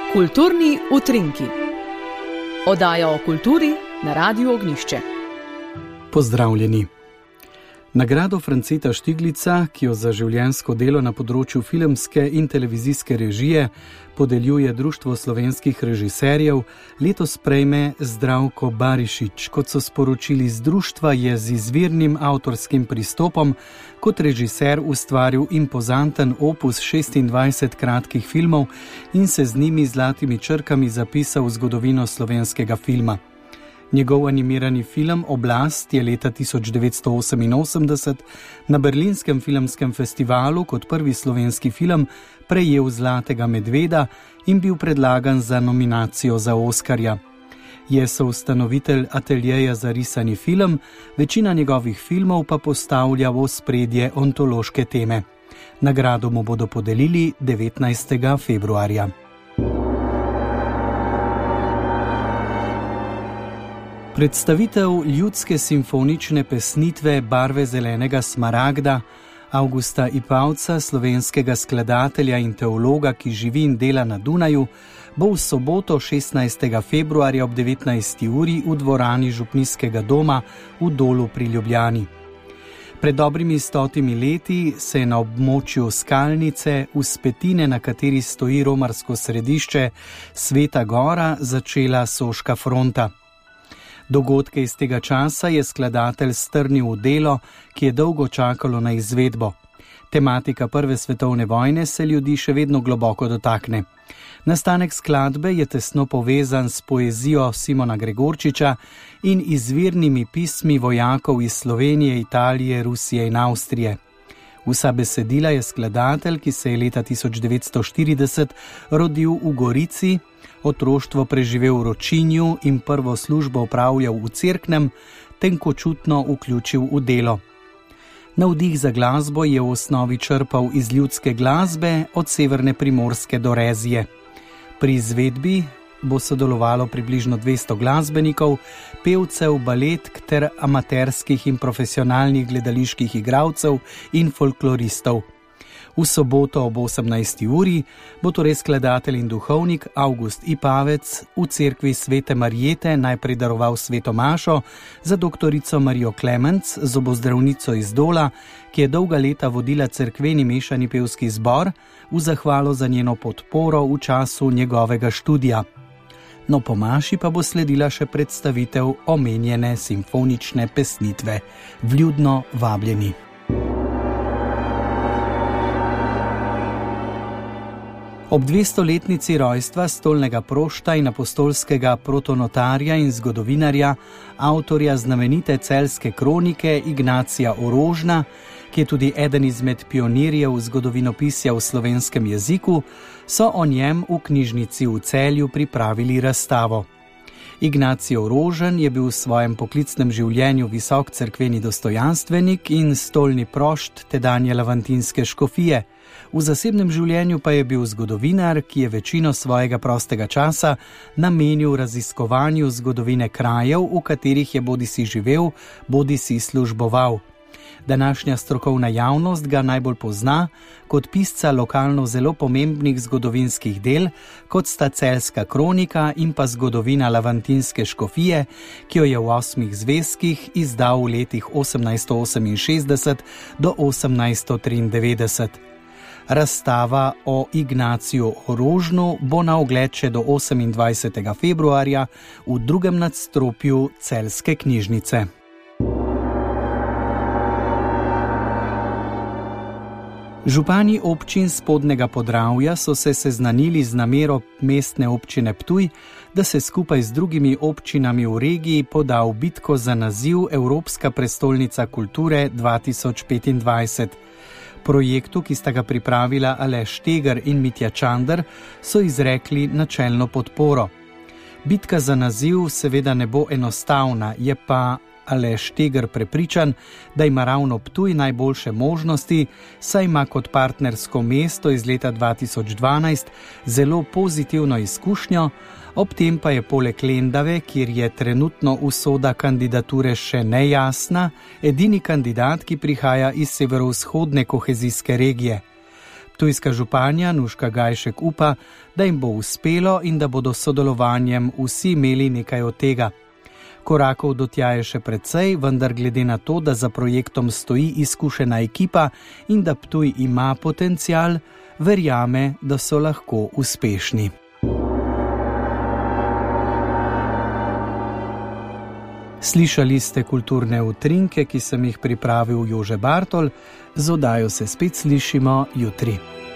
Kulturni utrinki. Oddaja o kulturi na Radiu Ognjišče. Pozdravljeni. Nagrado Franceta Štiglica, ki jo za življenjsko delo na področju filmske in televizijske režije podeljuje Društvo slovenskih režiserjev, letos prejme Zdravko Barišić. Kot so sporočili z društva, je z izvirnim avtorskim pristopom kot režiser ustvaril impozanten opus 26 kratkih filmov in se z njimi zlatimi črkami zapisal v zgodovino slovenskega filma. Njegov animirani film Oblast je leta 1988 na Berlinskem filmskem festivalu kot prvi slovenski film prejel Zlatega medveda in bil predlagan za nominacijo za Oskarja. Je soustanovitelj ateljeja za risani film, večina njegovih filmov pa postavlja v ospredje ontološke teme. Nagrado mu bodo podelili 19. februarja. Predstavitev ljudske simfonične pesnitve Barve zelenega smaragda Avgusta Ipavca, slovenskega skladatelja in teologa, ki živi in dela na Dunaju, bo v soboto 16. februarja ob 19. uri v dvorani Župnijskega doma v Dolu pri Ljubljani. Pred dobrimi 100 leti se je na območju Skalnice, vzpetine, na kateri stoji romarsko središče Sveta Gora, začela Soška fronta. Dogodke iz tega časa je skladatelj strnil v delo, ki je dolgo čakalo na izvedbo. Tematika Prve svetovne vojne se ljudi še vedno globoko dotakne. Nastanek skladbe je tesno povezan s poezijo Simona Gregorčiča in izvirnimi pismi vojakov iz Slovenije, Italije, Rusije in Avstrije. Vsa besedila je skladatelj, ki se je leta 1940 rodil v Gorici, otroštvo preživel v Ročinju in prvo službo opravljal v Cerknem, tenkočutno vključil v delo. Navdih za glasbo je v osnovi črpal iz ljudske glasbe od severne Primorske do Rezije. Pri izvedbi bo sodelovalo približno 200 glasbenikov, pevcev, baletk ter amaterskih in profesionalnih gledaliških igralcev in folkloristov. V soboto ob 18. uri bo torej skladatelj in duhovnik Avgust Ipavec v cerkvi Svete Marjete najprej daroval sveto mašo za doktorico Marijo Klemenc, zobozdravnico iz Dola, ki je dolga leta vodila cerkveni mešani pevski zbor, v zahvalo za njeno podporo v času njegovega študija. No, po maši pa bo sledila še predstavitev omenjene simfonične pesnitve. Vljudno vabljeni. Ob 200-letnici rojstva stolnega prošta in apostolskega protonotarja in zgodovinarja, avtorja znamenite celjske kronike Ignacija Orožna, ki je tudi eden izmed pionirjev zgodovinopisja v slovenskem jeziku, so o njem v knjižnici v Celju pripravili razstavo. Ignacij Orožen je bil v svojem poklicnem življenju visok cerkveni dostojanstvenik in stolni prošt tedanje lavantinske škofije. V zasebnem življenju pa je bil zgodovinar, ki je večino svojega prostega časa namenil raziskovanju zgodovine krajev, v katerih je bodisi živel, bodisi služboval. Današnja strokovna javnost ga najbolj pozna kot pisca lokalno zelo pomembnih zgodovinskih del, kot sta Celjska kronika in pa Zgodovina lavantinske škofije, ki jo je v 8 zvezkih izdal v letih 1868 do 1893. Razstava o Ignaciju Orožnu bo na ogled še do 28. februarja v drugem nadstropju Celjske knjižnice. Župani občin Spodnjega Podravja so se seznanili z namero mestne občine Ptuj, da se skupaj z drugimi občinami v regiji poda v bitko za naziv Evropska prestolnica kulture 2025. Projektu, ki sta ga pripravila Aleš Štegar in Mitja Čander, so izrekli načelno podporo. Bitka za naziv seveda ne bo enostavna, je pa Aleš Štegar prepričan, da ima ravno Ptuj najboljše možnosti, saj ima kot partnersko mesto iz leta 2012 zelo pozitivno izkušnjo, ob tem pa je poleg Lendave, kjer je trenutno usoda kandidature še nejasna, edini kandidat, ki prihaja iz severovzhodne kohezijske regije. Ptujska županja Nuška Gajšek upa, da jim bo uspelo in da bodo s sodelovanjem vsi imeli nekaj od tega. Korakov do tja je še precej, vendar glede na to, da za projektom stoji izkušena ekipa in da Ptuj ima potencial, verjame, da so lahko uspešni. Slišali ste kulturne utrinke, ki sem jih pripravil Jože Bartol, z oddajo se spet slišimo jutri.